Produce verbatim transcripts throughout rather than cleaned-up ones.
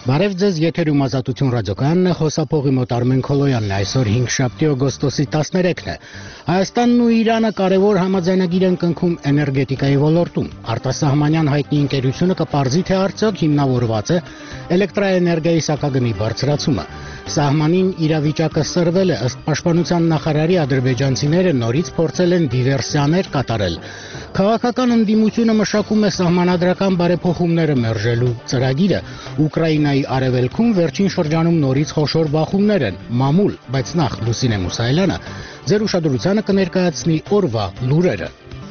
Բարև ձեզ, եթերում Ազատություն ռադիոկայանն է, խոսափողի մոտ Արմեն Քոլոյանն է, այսօր հինգշաբթի օգոստոսի տասներեքն է։ Հայաստանն ու Իրանը կարևոր համաձայնագիր են կնքում էներգետիկայի ոլորտում։ Արտասահմանյան հայտնի ընկերությունը կպարզի, թե արդյոք հիմնավորված է էլեկտրաէներգիայի սակագնի բարձրացումը։ Սահմանին իրավիճակը սրվել է, ըստ պաշտպանության նախարարի ադրբեջանցիները նորից փորձել են դիվերսիաներ կատարել։ Քաղաքական ընդդիմությունը մշակում է սահմանադրական բարեփոխումները մերժելու ծրագիրը։ Ուկրաինայի արևելքում վերջին շրջանում նորից խոշոր բախումներ են, մամուլ, բայց նախ Լուսինե Մուսայելյանը ձեր ուշադրությանը կներկայացնի օրվա լուրերը։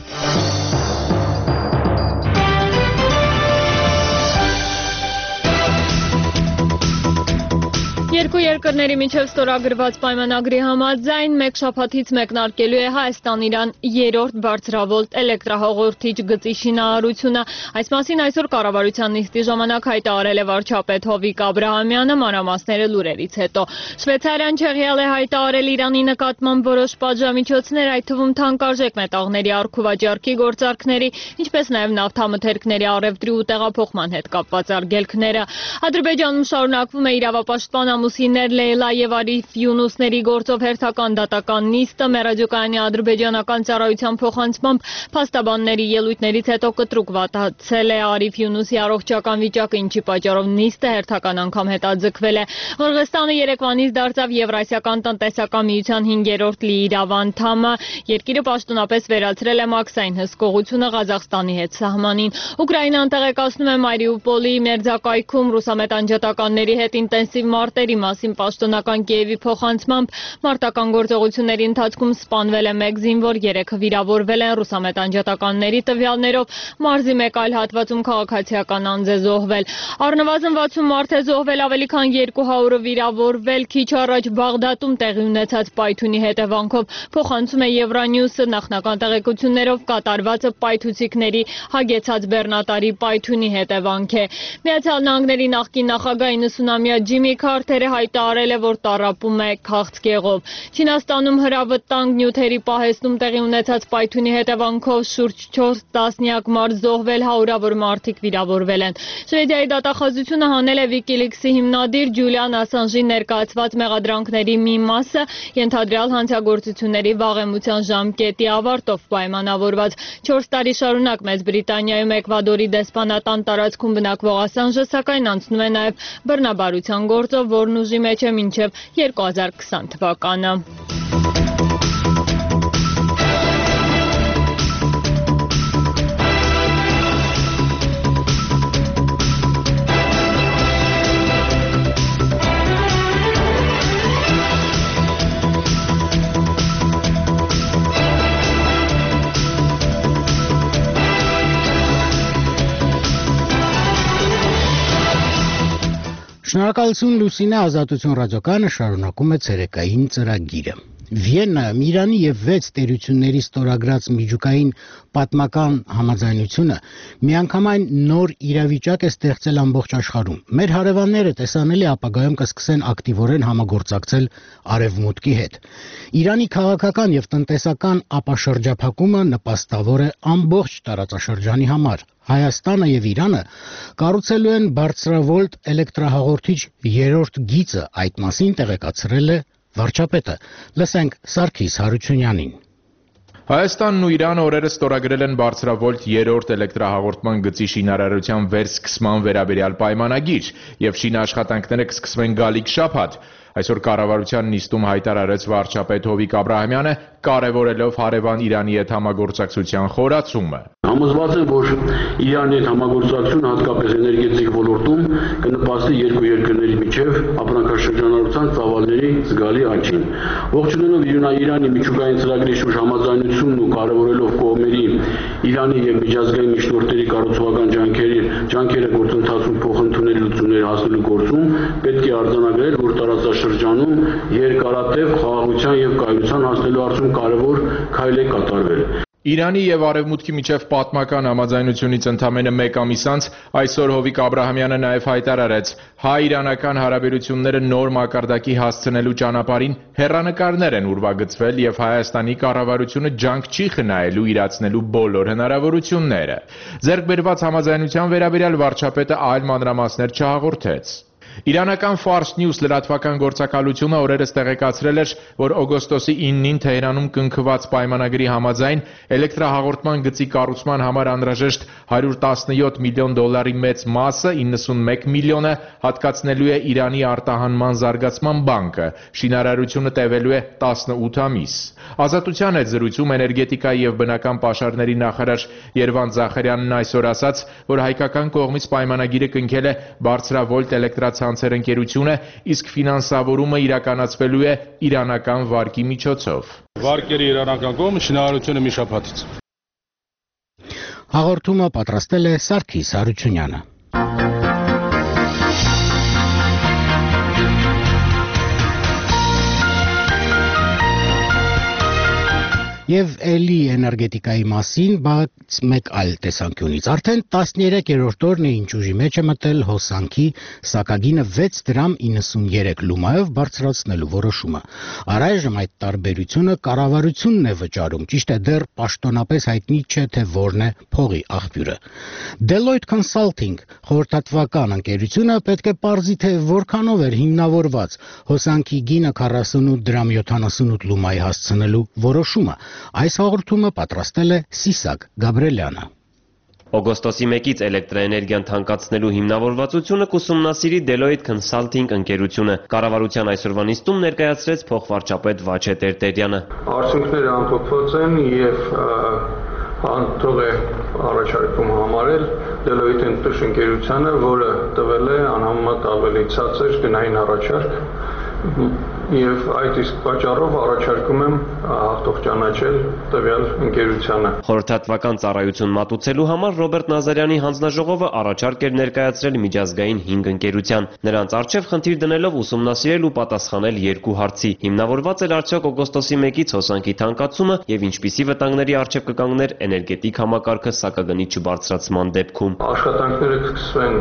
Երկու երկրների միջև ստորագրված պայմանագրի համաձայն մեկ շաբաթից մեկնարկելու է Հայաստան-Իրան երրորդ բարձրավոլտ էլեկտրահաղորդիչ գծի շինարարությունը։ Այս մասին այսօր կառավարության նիստի ժամանակ հայտարարել է վարչապետ Հովիկ Աբրահամյանը, մանրամասները լուրերից հետո։ Շվեյցարիան չեղյալ է հայտարարել Իրանի նկատմամբ որոշ պատժամիջոցներ, այդ թվում թանկարժեք մետաղների առքուվաճառքի գործարքների, ինչպես նաև նավթամթերքների առևտրի ու տեղափոխման հետ կապված արգելքները։ Ադրբեջանում շարունակվում է իրավապաշտպան ամուսիններ Լեյլա եւ Արիֆ Յունուսների գործով հերթական դատական նիստը։ Մերադյոկայանի ադրբեջանական ծառայության փոխանցմամբ փաստաբանների ելույթներից հետո կտրուկ վատացել է Արիֆ Յունուսի առողջական վիճակը, ինչի պատճառով նիստը հերթական անգամ հետաձգվել է։ Ղրղստանը երեկվանից դարձավ Եվրասիական տնտեսական միության հինգերորդ լիիրավ անդամը։ Երկիրը պաշտոնապես վերացրել է մաքսային հսկողությունը Ղազախստանի հետ սահմանին։ Ուկրաինան տեղեկացնում է Մարիուպոլի մերձակայքում ռուսամետ անջատականների հետ ինտենսիվ մարտերի մասին պաշտոնական Կիևի փոխանցմամբ մարտական գործողությունների ընթացքում սպանվել է մեկ զինվոր, երեքը վիրավորվել են ռուսամետ անջատականների տվյալներով։ Մարզի մեկ այլ հատվածում քաղաքացիական անձ է զոհվել։ Առնվազն վաթսուն մարդ է զոհվել, ավելի քան երկու հարյուրը վիրավորվել։ Քիչ առաջ Բաղդադում տեղի ունեցած պայթյունի հետևանքով փոխանցում է Եվրանյուսը, նախնական տեղեկություններով կատարվածը պայթուցիկների հագեցած բեռնատարի պայթյունի հետևանք է։ Միացյալ Նահանգների նախկին նախագահ իննսունամյա Ջիմի Քարթերը հայտարարել է, որ տառապում է քաղցկեղով։ Չինաստանում հրավտանգ նյութերի պահեստում տեղի ունեցած պայթյունի հետևանքով շուրջ չորս տասնյակ մարդ զոհվել, հարյուրավոր մարդիկ վիրավորվել են։ Շվեդիայի դատախազությունը հանել է Wikileaks-ի հիմնադիր Ջուլիան Ասանժի ներկայացված մեղադրանքների մի մասը, ենթադրյալ հանցագործությունների վաղեմության ժամկետի ավարտով պայմանավորված։ Չորս տարի շարունակ Մեծ Բրիտանիայում Էկվադորի դեսպանատան տարածքում բնակվող Ասանժը սակայն անցնում է նաև բռնաբարության գործով, որն ուժի մեջ է մինչև երկու հազար քսան թվականը։ Շնորհակալություն Լուսինե, Ազատություն ռադիոկայանը շարունակում է ցերեկային ծրագիրը։ Վիեննայում Իրանի եւ վեց տերությունների ստորագրած միջուկային պատմական համաձայնությունը միանգամայն նոր իրավիճակ է ստեղծել ամբողջ աշխարհում։ Մեր հարևանները տեսանելի ապագայում կսկսեն ակտիվորեն համագործակցել Արևմուտքի հետ։ Իրանի քաղաքական եւ տնտեսական ապաշրջափակումը նպաստավոր է ամբողջ տարածաշրջանի համար։ Հայաստանը եւ Իրանը կառուցելու են բարձրավոլտ էլեկտրահաղորդիչ երրորդ գիծը, այդ մասին տեղեկացրել է վարչապետը։ Լսենք Սարգիս Հարությունյանին։ Հայաստանն ու Իրանը օրերս ստորագրել են բարձրավոլտ երրորդ էլեկտրահաղորդման գծի շինարարության վերսկսման վերաբերյալ պայմանագիր, եւ շինաշխատանքները կսկսվեն գալիք շաբաթ։ Այսօր կառավարության նիստում հայտարարեց վարչապետ Հովիկ Աբրահամյանը, կարևորելով հարևան Իրանի հետ համագործակցության խորացումը։ Համոզված եմ, որ Իրանի հետ համագործակցությունը հատկապես էներգետիկ ոլորտում կնպաստի երկու երկրների միջև ապրանքաշրջանառության ծավալների զգալի աճին։ Ողջունելով Իրանի միջուկային ծրագրի շուրջ համաձայնությունն ու կարևորելով կողմերի Իրանի եւ միջազգային միջնորդների կառուցողական ջանքերի ջանքերը գործընթացում փոխընդունել լուծումներ հասնելու գործում պետք է արձանագրել, որ տարածաշրջանում երկարատև խաղաղության եւ կայունության հասնելու արդյունքում կարևոր քայլ է կատարվել։ Իրանի եւ Արևմուտքի միջև պատմական համաձայնությունից ընդամենը մեկ ամիս անց այսօր Հովիկ Աբրահամյանը նաեւ հայտարարեց, հայ-իրանական հարաբերությունները նոր մակարդակի հասցնելու ճանապարհին հեռանկարներ են ուրվագծվել եւ Հայաստանի կառավարությունը ջանք չի խնայելու իրացնելու բոլոր հնարավորությունները։ Ձեռք բերված համաձայնության վերաբերյալ վարչապետը այլ մանրամասներ չհաղորդեց։ Իրանական Fars News լրատվական գործակալությունը օրերս տեղեկացրել էր, որ օգոստոսի իննին Թեհրանում կնքված պայմանագրի համաձայն էլեկտրահաղորդման գծի կառուցման համար անհրաժեշտ հարյուր տասնյոթ միլիոն դոլարի մեծ մասը, իննսունմեկ միլիոնը, հատկացնելու է Իրանի արտահանման զարգացման բանկը, շինարարությունը տևելու է տասնութ ամիս։ Ազատության հետ զրույցում էներգետիկայի և բնական պաշարների նախարար Երվանդ Զախարյանն այսօր ասաց, որ հայկական կողմից պայմանագիրը կնքել է բարձրավոլտ էլեկտրացանցեր ընկերությունը, իսկ ֆինանսավորումը իրականացվելու է իրանական վարկի միջոցով։ Վարկերի իրանական կողմը շինարարությունը մի շաբաթից։ Հաղորդումը պատրաստել է Սարգիս Հարությունյանը։ Եվ էլի էներգետիկայի մասին, բայց մեկ այլ տեսանկյունից։ Արդեն տասներեքերորդ օրն է ինչ ուժի մեջ է մտել հոսանքի սակագինը վեց դրամ իննսուներեք լումայով բարձրացնելու որոշումը։ Առայժմ այդ տարբերությունը կառավարությունն է վճարում, ճիշտ է, դեռ պաշտոնապես հայտնի չէ, թե որն է փողի աղբյուրը։ Deloitte Consulting խորհրդատվական ընկերությունը պետք է պարզի, թե որքանով էր հիմնավորված հոսանքի գինը քառասունութ դրամ յոթանասունութ լումայի հասցնելու որոշումը։ Այս հաղորդումը պատրաստել է Սիսակ Գաբրելյանը։ Օգոստոսի մեկից էլեկտրաէներգիան թանկացնելու հիմնավորվածությունը կուսումնասիրի Deloitte Consulting ընկերությունը։ Կառավարության այսօրվա նիստում ներկայացրեց փոխվարչապետ Վաչե Տերտերյանը։ Արդյունքները ամփոփված են եւ անթող է առաջարկում համարել Deloitte English ընկերությանը, որը տվել է անհամեմատ ավելի ցածր գնային առաջարկ եւ այդ իսկ պատճառով առաջարկում եմ հաղթող ճանաչել տվյալ ընկերությանը։ Խորհրդատվական ծառայություն մատուցելու համար Ռոբերտ Նազարյանի հանձնաժողովը առաջարկ էր ներկայացրել միջազգային հինգ ընկերության։ Նրանց առջև խնդիր դնելով ուսումնասիրել ու պատասխանել երկու հարցի. հիմնավորված էր արդյոք օգոստոսի մեկից հոսանքի թանկացումը եւ ինչպիսի վտանգների առջև կկանգներ էներգետիկ համակարգը սակագնի չբարձրացման դեպքում։ Աշխատանքները կսկսվեն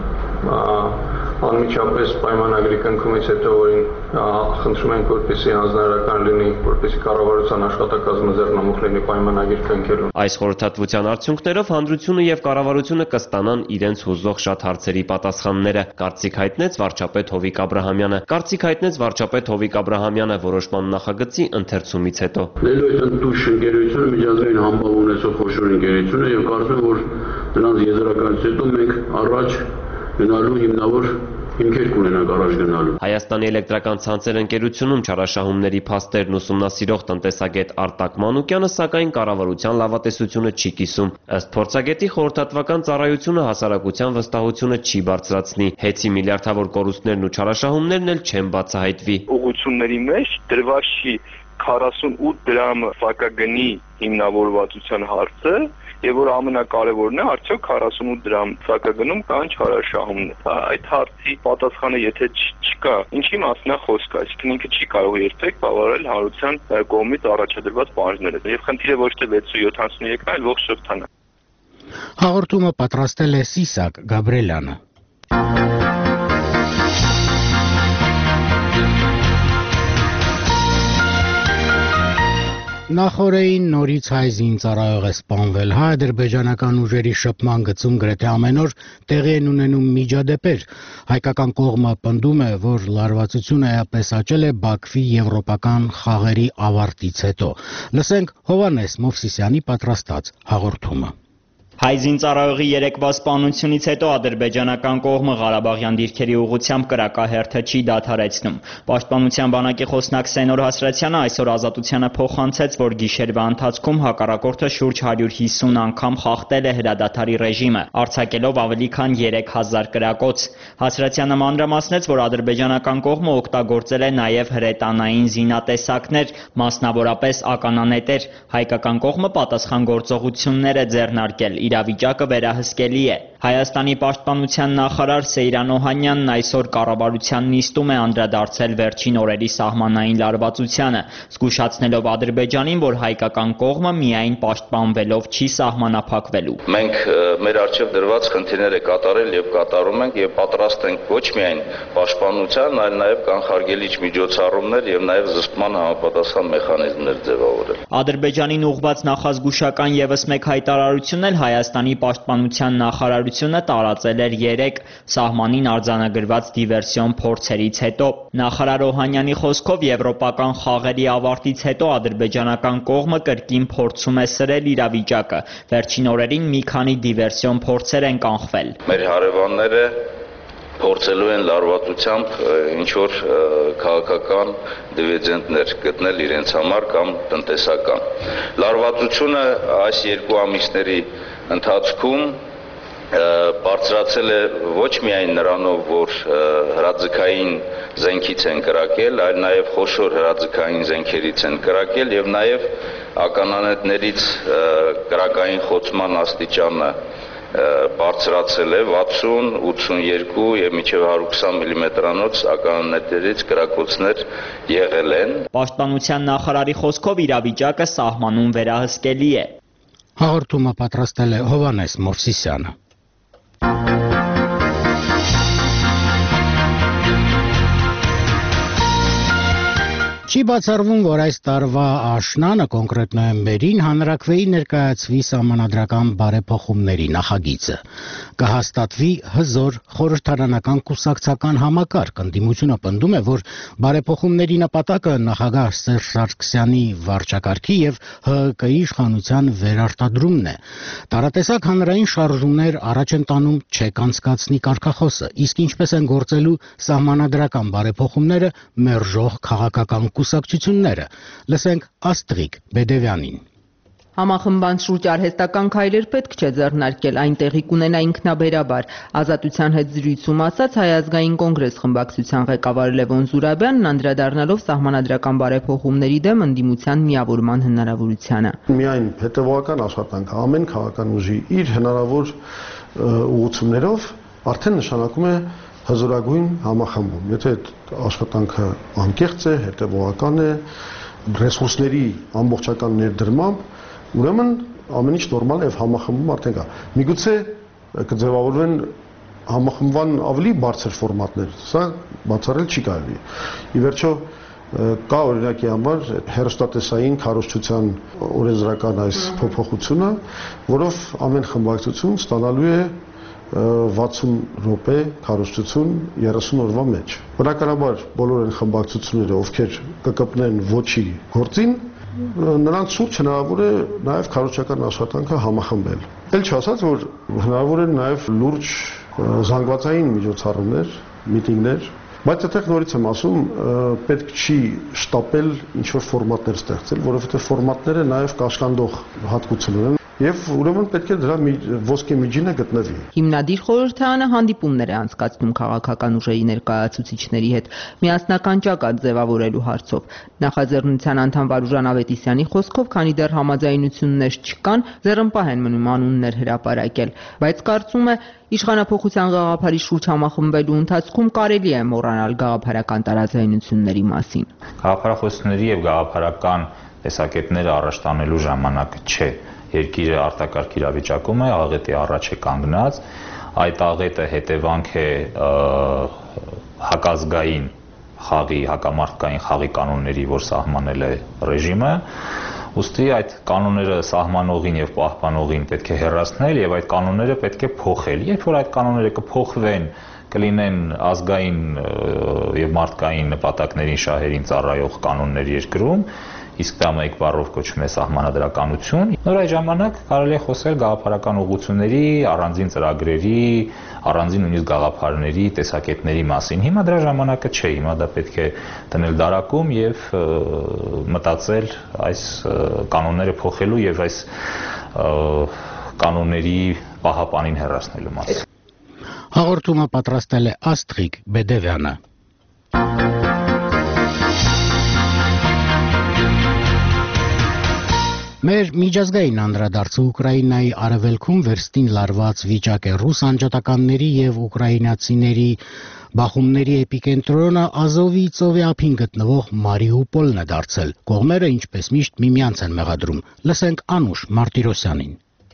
անմիջապես պայմանագրի կնքումից հետո, որին խնդրում ենք, որպեսզի հանձնարարական լինի, որպեսզի կառավարության աշխատակազմը ձեռնամուխ լինի պայմանագիր կնքելուն։ Այս խորհրդատվության արդյունքներով հանրությունը եւ կառավարությունը կստանան իրենց հուզող շատ հարցերի պատասխանները, կարծիք հայտնեց վարչապետ Հովիկ Աբրահամյանը։ Կարծիք հայտնեց վարչապետ Հովիկ Աբրահամյանը որոշման նախագծի ընթերցումից հետո։ Deloitte English ընկերությունը միջազգային համբավ ունեցող խոշոր ընկերություն է եւ կարծում եմ, որ նրանց եզրակացից հետո մենք առաջ գնալու հիմնավոր հիմքեր կունենանք առաջ գնալու։ Հայաստանի էլեկտրական ցանցեր ընկերությունում չարաշահումների փաստերն ուսումնասիրող տնտեսագետ Արտակ Մանուկյանը սակայն կառավարության լավատեսությունը չի կիսում։ Ըստ փորձագետի խորհրդատվական ծառայությունը հասարակության վստահությունը չի բարձրացնի։ Հեցի միլիարդավոր կորուստներն ու չարաշահումներն էլ չեն բացահայտվի։ Ուղղությունների մեջ դրված չի քառասունութ դրամ սակագնի հիմնավորվածության հարցը եւ որ ամենակարևորն է, արդյոք քառասունութ դրամ սակագնում կան չարաշահումներ։ Այդ հարցի պատասխանը եթե չկա, ինչի մասն է խոսքը, այսինքն ինքը չի կարող երբեք բավարարել հանրության կողմից առաջադրված պահանջները։ Եվ խնդիրը ոչ թե վեց ու յոթանասունյոթն է, այլ ողջ շղթան է։ Հաղորդումը պատրաստել է Սիսակ Գաբրելյանը։ Նախորդին նորից հայ զինծառայող է սպանվել։ Հայ-ադրբեջանական ուժերի շփման գծում գրեթե ամեն օր տեղի են ունենում միջադեպեր։ Հայկական կողմը պնդում է, որ լարվածությունը էապես աճել է Բաքվի եվրոպական խաղերի ավարտից հետո։ Լսենք Հովհաննես Մովսիսյանի պատրաստած հաղորդումը։ Հայ զինծառայողի երեկվա սպանությունից հետո ադրբեջանական կողմը Ղարաբաղյան դիրքերի ուղղությամբ կրակահերթը չի դադարեցնում։ Պաշտպանության բանակի խոսնակ Սենոր Հասրացյանը այսօր Ազատությանը փոխանցեց, որ գիշերվա ընթացքում հակառակորդը շուրջ հարյուր հիսուն անգամ խախտել է հրադադարի ռեժիմը, արձակելով ավելի քան երեք հազար կրակոց։ Հասրացյանը մանրամասնեց, որ ադրբեջանական կողմը օգտագործել է նաև հրետանային զինատեսակներ, մասնավորապես ականանետեր։ Հայկական կողմը պատասխան գործողություններ է ձեռնարկել։ Իրավիճակը վերահսկելի է։ Հայաստանի պաշտպանության նախարար Սեյրան Օհանյանն այսօր կառավարության նիստում է անդրադարձել վերջին օրերի սահմանային լարվածությանը, զգուշացնելով Ադրբեջանին, որ հայկական կողմը միայն պաշտպանվելով չի սահմանափակվելու։ Մենք մեր առջև դրված խնդիրները կատարել եւ կատարում ենք եւ պատրաստ ենք ոչ միայն պաշտպանության, այլ նաեւ կանխարգելիչ միջոցառումներ եւ նաեւ զսպման համապատասխան մեխանիզմներ ձևավորել։ Ադրբեջանին ուղղված նախազգուշական եւս մեկ հայտարարություն էլ Հայաստանի պաշտպանության նախարարությունը տարածել էր երեք սահմանին արձանագրված դիվերսիոն փորձերից հետո։ Նախարար Օհանյանի խոսքով եվրոպական խաղերի ավարտից հետո ադրբեջանական կողմը կրկին փորձում է սրել իրավիճակը։ Վերջին օրերին մի քանի դիվերսիոն փորձեր են կանխվել։ Մեր հարևանները փորձելու են լարվածությամբ ինչ-որ քաղաքական դիվիդենդներ գտնել իրենց համար կամ տնտեսական։ Լարվածությունը այս երկու ամիսների ընթացքում բարձրացել է ոչ միայն նրանով, որ հրաձգային զենքից են կրակել, այլ նաև խոշոր հրաձգային զենքերից են կրակել եւ նաև ականանետներից կրակային խոցման աստիճանը բարձրացել է վաթսուն, ութսունյոթ եւ մինչեւ հարյուր քսան միլիմետրանոց ականանետերից կրակոցներ եղել են։ Պաշտպանության նախարարի խոսքով իրավիճակը սահմանում վերահսկելի է։ Հաղորդումը պատրաստել է Հովհաննես Մովսիսյանը։ Չի բացառվում, որ այս տարվա աշնանը, կոնկրետ նոյեմբերին, հանրաքվեի ներկայացվի սահմանադրական բարեփոխումների նախագիծը։ Կհաստատվի հզոր խորհրդարանական կուսակցական համակարգ։ Ընդդիմությունը պնդում է, որ բարեփոխումների նպատակը նախագահ Սերժ Սարգսյանի վարչակարգի եւ Հ Հ Կի իշխանության վերարտադրումն է։ Տարատեսակ հանրային շարժումներ առաջ են տանում չեք անցկացնի կարգախոսը, իսկ ինչպես են գործելու սահմանադրական բարեփոխումները մերժող քաղաքական կուսակցությունները։ Լսենք Աստրիկ Բեդևյանին։ Համախմբան շուրջ արհեստական քայլեր պետք չէ ձեռնարկել, այն տեղի կունենա ինքնաբերաբար։ Ազատության հետ զրույցում ասաց Հայ ազգային կոնգրես խմբակցության ղեկավար Լևոն Զուրաբյանն, անդրադառնալով սահմանադրական բարեփոխումների դեմ ընդդիմության միավորման հնարավորությանը։ Միայն հետևողական աշխատանքը ամեն քաղաքական ուժի իր հնարավոր ուղղություններով արդեն նշանակում է հզորագույն համախմբում։ Եթե այդ աշխատանքը անկեղծ է, հետևողական է, ռեսուրսների ամբողջական ներդրմամբ, ուրեմն ամեն ինչ նորմալ է եւ համախմբում արդեն կա։ Միգուցե կձևավորվեն համախմբման ավելի բարձր ֆորմատներ, սա բացառել չի կարելի։ Ի վերջո կա օրինակի համար հեռուստատեսային քարոզչության օրենսդրական այս փոփոխությունը, որով ամեն խմբակցություն ստանալու է վաթսուն րոպե քարոզչություն երեսուն օրվա մեջ։ Բնականաբար բոլոր այն խմբակցությունները, ովքեր կկպնեն ոչի գործին, նրանց շուրջ հնարավոր է նաև քարոզչական աշխատանքը համախմբել։ Էլ չասած, որ հնարավոր են նաև լուրջ զանգվածային միջոցառումներ, միտինգներ, բայց այդտեղ նորից եմ ասում, պետք չի շտապել ինչ-որ ֆորմատներ ստեղծել, որովհետև ֆորմատները նաև կաշկանդող հատկություն ունեն։ Եվ ուրեմն պետք է դրա ոսկե միջինը գտնվի։ Հիմնադիր խորհրդարանը հանդիպումներ է անցկացնում քաղաքական ուժերի ներկայացուցիչների հետ միասնական ճակատ ձևավորելու հարցով։ Նախաձեռնության անդամ Վարուժան Ավետիսյանի խոսքով, քանի դեռ համաձայնություններ չկան, ձեռնպահ են մնում անուններ հրապարակել, բայց կարծում է, իշխանափոխության գաղափարի շուրջ համախմբելու ընթացքում կարելի է մոռանալ գաղափարական տարաձայնությունների մասին։ Գաղափարախոսությունների եւ գաղափարական տեսակետները առաջ տանելու ժամանակը չէ։ Երկիրը արտակարգ իրավիճակում է, աղետի առաջ է կանգնած, այդ աղետը հետևանք է հակազգային խաղի, հակամարտկային խաղի կանոնների, որ սահմանել է ռեժիմը, ուստի այդ կանոնները սահմանողին եւ պահպանողին պետք է հեռացնել եւ այդ կանոնները պետք է փոխել։ Երբ որ այդ կանոնները կփոխվեն, կլինեն ազգային եւ մարդկային նպատակներին շահերին ծառայող կանոններ երկրում, իսկ դա մեկ բառով կոչվում է սահմանադրականություն, նոր այդ ժամանակ կարելի է խոսել գաղափարական ուղղությունների, առանձին ծրագրերի, առանձին նույնիսկ գաղափարների, տեսակետների մասին։ Հիմա դրա ժամանակը չէ, հիմա դա պետք է դնել դարակում եւ մտածել այս կանոնները փոխելու եւ այս կանոնների պահապանին հեռացնելու մասին։ Հաղորդումը պատրաստել է Աստրիկ Բեդևյանը։ Մեր միջազգային անդրադարձը Ուկրաինայի արևելքում վերստին լարված վիճակ է։ Ռուս անջատականների եւ ուկրաինացիների բախումների էպիկենտրոնը Ազովի ծովի ափին գտնվող Մարիուպոլն է դարձել։ Կողմերը ինչպես միշտ միմյանց են մեղադրում։ Լսենք Անուշ Մարտիրոսյանին։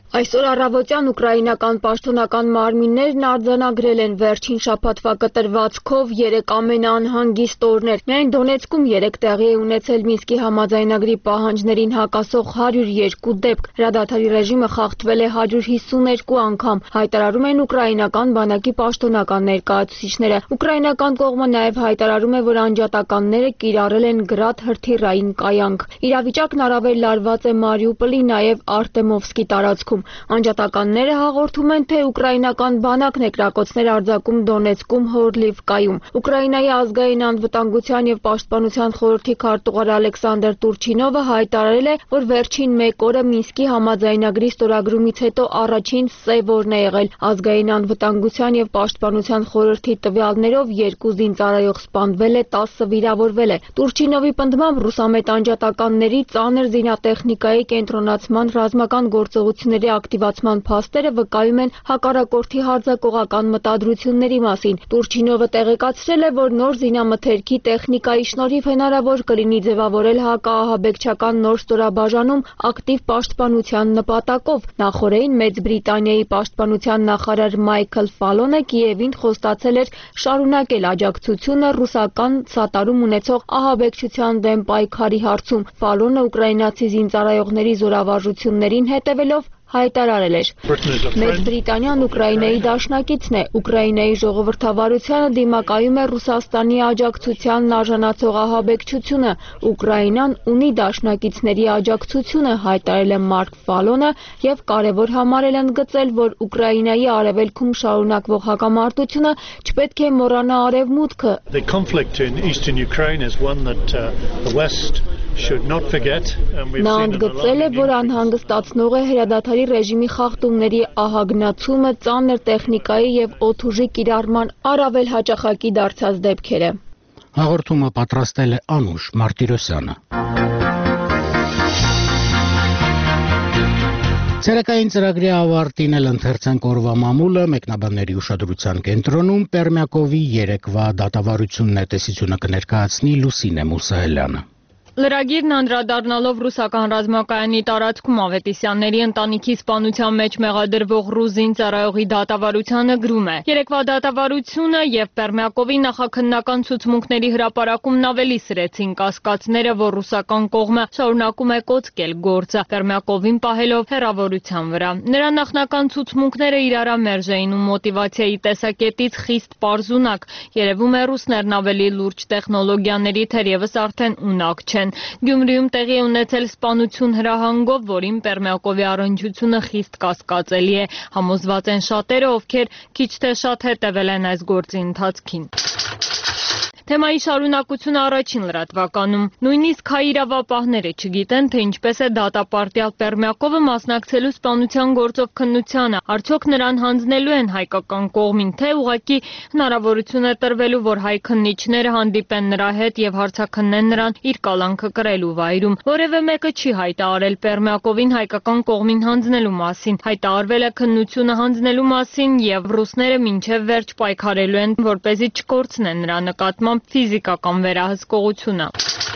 Այսօր առավոտյան ուկրաինական պաշտոնական մարմիններն արձանագրել են վերջին շաբաթվա կտրվածքով երեք ամենաանհանգիստ օրներ։ Միայն Դոնեցկում երեք տեղի է ունեցել Մինսկի համաձայնագրի պահանջներին հակասող հարյուր երկու դեպք։ Հրադադարի ռեժիմը խախտվել է հարյուր հիսուներկու անգամ, հայտարարում են ուկրաինական բանակի պաշտոնական ներկայացուցիչները։ Ուկրաինական կողմը նաև հայտարարում է, որ անջատականները կիրառել են գրադ հրթիռային կայանք։ Իրավիճակն առավել լարված է Մարիուպոլի, նաև Արտեմովսկի տարածքում։ Անջատականները հաղորդում են, թե ուկրաինական բանակն է կրակոցներ արձակում Դոնեցկում, Հորլիվկայում։ Ուկրաինայի ազգային անվտանգության և պաշտպանության խորհրդի քարտուղար Ալեքսանդր Տուրչինովը հայտարարել է, որ վերջին մեկ օրը Մինսկի համաձայնագրի ստորագրումից հետո առաջին սև օրն է եղել։ Ազգային անվտանգության և պաշտպանության խորհրդի տվյալներով երկու զինծառայող սպանվել է, տասը վիրավորվել է։ Տուրչինովի պնդմամբ ռուսամետ անջատականների ծանր զինատեխնիկայի կենտրոնացման ռազմական գործողությունների ակտիվացման փաստերը վկայում են հակառակորդի հարձակողական մտադրությունների մասին։ Տուրչինովը տեղեկացրել է, որ նոր զինամթերքի տեխնիկայի շնորհիվ հնարավոր կլինի ձևավորել հակաահաբեկչական նոր ստորաբաժանում ակտիվ պաշտպանության նպատակով։ Նախօրեին Մեծ Բրիտանիայի պաշտպանության նախարար Մայքլ Ֆալոնը Կիևին խոստացել էր շարունակել աջակցությունը ռուսական սատարում ունեցող ահաբեկչության դեմ պայքարի հարցում։ Ֆալոնը ուկրաինացի զինծառայողների զորավարժություններին հետևելով հայտարարել էր. Մեծ Բրիտանիան Ուկրաինայի դաշնակիցն է, Ուկրաինայի ժողովրդավարությանը դիմակայում է Ռուսաստանի աջակցությանն արժանացող ահաբեկչությունը, Ուկրաինան ունի դաշնակիցների աջակցությունը, հայտարարել է Մարկ Ֆալոնը և կարևոր համարել ընդգծել, որ Ուկրաինայի արևելքում շարունակվող հակամարտությունը չպետք է մոռանա արևմուտքը։ Նա ընդգծել է, որ անհանգստացնող է հրադադարի ռեժիմի խախտումների ահագնացումը, ծանր տեխնիկայի և օդուժի կիրառման առավել հաճախակի դարձած դեպքերը։ Հաղորդումը պատրաստել է Անուշ Մարտիրոսյանը։ Ցերեկային ծրագրի ավարտին էլ ընթերցանք օրվա մամուլը, մեկնաբանների ուշադրության կենտրոնում Պերմյակովի երեկվա դատավարությունն է, տեսությունը կներկայացնի Լուսինե Մուսահելյանը։ Լրագիրն անդրադառնալով ռուսական ռազմակայանի տարածքում Ավետիսյանների ընտանիքի սպանության մեջ մեղադրվող ռուս զինծառայողի դատավարությանը գրում է. Երեկվա դատավարությունը և Պերմյակովի նախաքննական ցուցմունքների հրապարակումն ավելի սրեցին կասկածները, որ ռուսական կողմը շարունակում է կոծկել գործը, Պերմյակովին պահելով հեռավորության վրա։ Նրա նախնական ցուցմունքները իրարամերժ էին ու մոտիվացիայի տեսակետից խիստ պարզունակ։ Երևում է ռուսներն ավելի լուրջ տեխնոլոգիաների թերևս արդեն ունակ չեն։ Գյումրիում տեղի է ունեցել սպանություն հրահանգով, որին Պերմյակովի առնչությունը խիստ կասկածելի է։ Համոզված են շատերը, ովքեր քիչ թե շատ հետևել են այս գործի ընթացքին։ Թեմայի շարունակությունը առաջին լրատվականում։ Նույնիսկ հայ իրավապահները չգիտեն, թե ինչպես է դատապարտյալ Պերմյակովը մասնակցելու սպանության գործով քննությանը, արդյոք նրան հանձնելու են հայկական կողմին, թե ուղղակի հնարավորություն է տրվելու, որ հայ քննիչները հանդիպեն նրա հետ և հարցաքննեն նրան իր կալանքը կրելու վայրում։ Որևէ մեկը չի հայտարարել Պերմյակովին հայկական կողմին հանձնելու մասին։ Հայտարարվել է քննությունը հանձնելու մասին և ռուսները մինչև վերջ պայքարելու են, որպեսզի չկորցնեն նրա նկատմամբ ֆիզիկական վերահսկողությունը։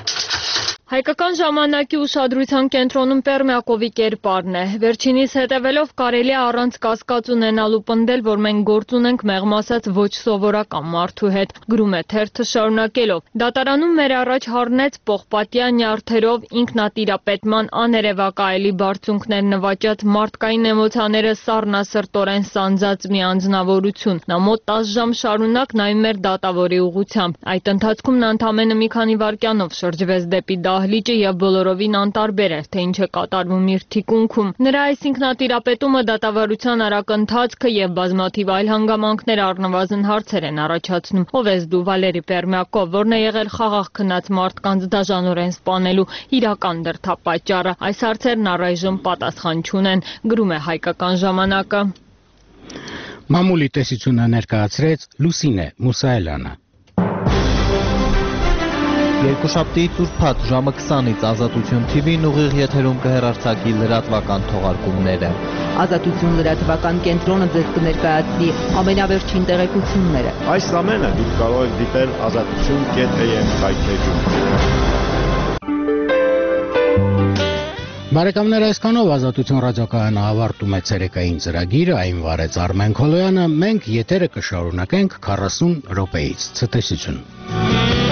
Հայկական ժամանակի ուշադրության կենտրոնում Պերմյակովի կերպարն է։ Վերջինիս հետևելով կարելի է առանց կասկած ունենալու պնդել, որ մենք գործ ունենք մեղմ ասած ոչ սովորական մարդու հետ, գրում է թերթը շարունակելով։ Դատարանում մեր առաջ հառնեց պողպատյա նյարդերով ինքնատիրապետման աներևակայելի բարձունքներ նվաճած մարդկային էմոցիաները սառնասրտորեն սանձած մի անձնավորություն։ Նա մոտ տասը ժամ շարունակ նայում էր դատավորի ուղղությամբ։ Այդ ընթացքում նա ընդամենը մի քանի վայրկյանով շրջվեց դեպի դահլիճը և բոլորովին անտարբեր էր, թե ինչ է կատարվում իր թիկունքում։ Նրա այս ինքնատիրապետումը դատավարության արագ ընթացքը և բազմաթիվ այլ հանգամանքներ առնվազն հարցեր են առաջացնում։ Ով ես դու, Վալերի Պերմյակով, որն է եղել խաղաղ քնած մարդկանց դաժանորեն սպանելու իրական դրդապատճառը։ Այս հարցերն առայժմ պատասխան չունեն, գրում է Հայկական ժամանակը։ Մամուլի տեսությունը ներկայացրեց Լուսինե Մուսահելյանը։ Երկուշաբթիից ուրբաթ ժամը քսանից Ազատություն Թի Վին ուղիղ եթերում կհեռարձակի լրատվական թողարկումները։ Ազատություն լրատվական կենտրոնը ձեզ կներկայացնի ամենավերջին տեղեկությունները։ Այս ամենը դուք կարող եք դիտել ազատություն կետ էյ էմ սայթերում։ Բարեկամներ, այսքանով Ազատություն ռադիոկայանը ավարտում է ցերեկային ծրագիրը, այն վարեց Արմեն Քոլոյանը, մենք եթերը կշարունակենք քառասուն րոպեից։ Ցտեսություն։